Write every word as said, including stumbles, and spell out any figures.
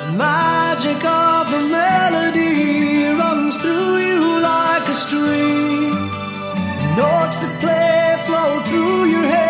The magic of the melody runs through you like a stream. The notes that play flow through your head.